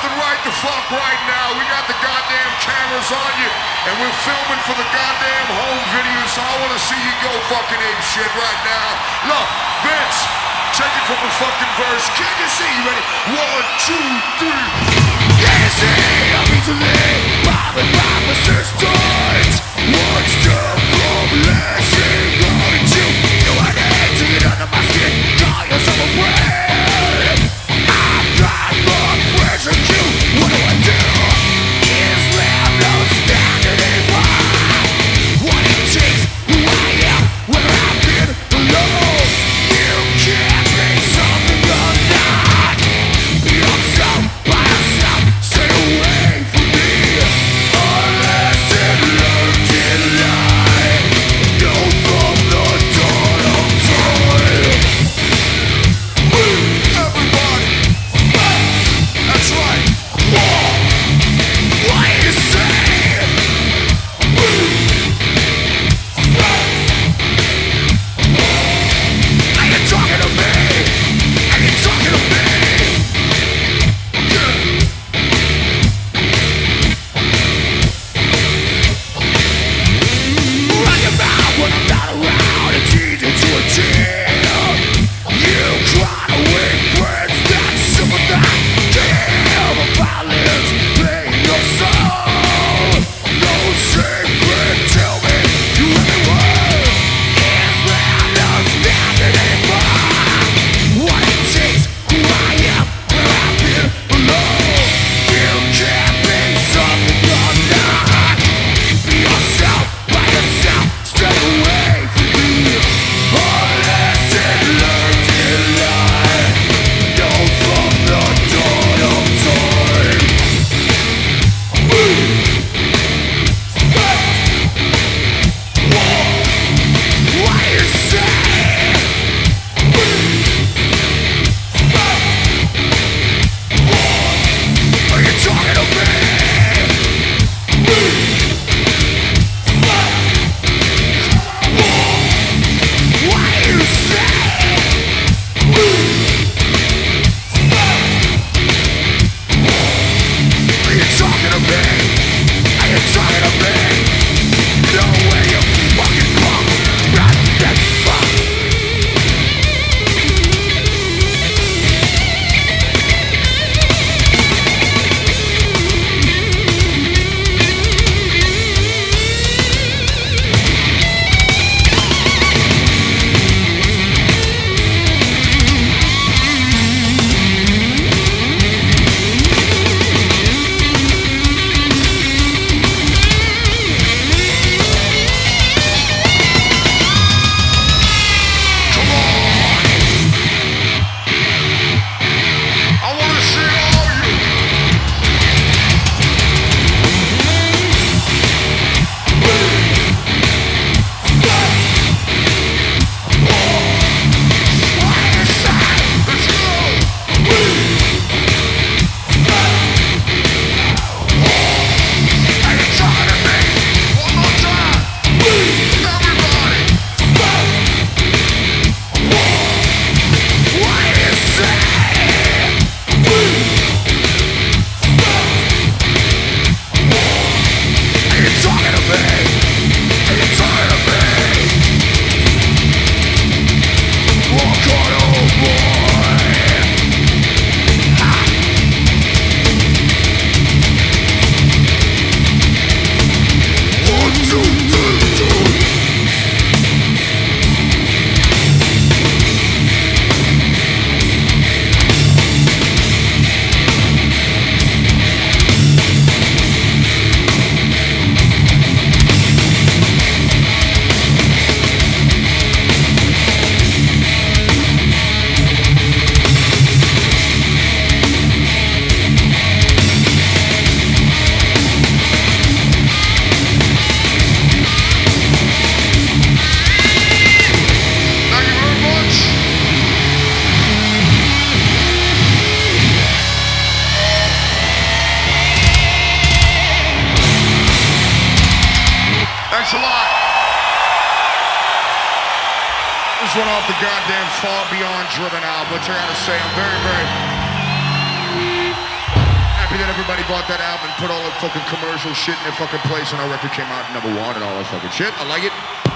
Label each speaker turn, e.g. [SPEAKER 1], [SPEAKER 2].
[SPEAKER 1] something right the fuck right now. We got the goddamn cameras on you, and we're filming for the goddamn home video, so I want to see you go fucking ape shit right now. Look, Vince, take it from the fucking verse. Can you see? You ready? 1, 2, 3. Can you see? I'm easily bothered by persistence. One step from lashing out at you. You want it to get under my skin. Call yourself a friend. I'm not for pressure you. What do I do? Is there no standing anymore? What it takes, who I am, where I've been alone. You can't be something you're not. Be yourself, by yourself. Stay away from me. Unless it learned in life. Go from the dawn of time. Everybody, that's right. What do you say? Are you talking to me? Are you talking to me? Run your mouth when I'm not around. It's easy to achieve. You cry to weak friends that sympathize. Give a violence, pain your soul. No secret, tell me you really were. Is there no standing anymore? What it takes, who I am, where I've been alone. You can't be something you're not. Be yourself, by yourself, stay away from me. Unless it learned in life. Go from the dawn of time. What do you say? Are you talking to me? What do you say? Are you talking to me? Are you talking to me? No way, you fucking punk. Run that fuck. Come on. I want to see all of you. What do you say? Let's go. Are you talking to me? One more time. Everybody. What do you say? Are you talking to me? Are you talking to me? Walk on, old boy. One, two, three, two. Thank you very much. Thanks a lot. This went off the goddamn Far Beyond Driven album, which I gotta say, I'm very, very happy happy that everybody bought that album and put all that fucking commercial shit in their fucking place and our record came out #1 and all that fucking shit. I like it.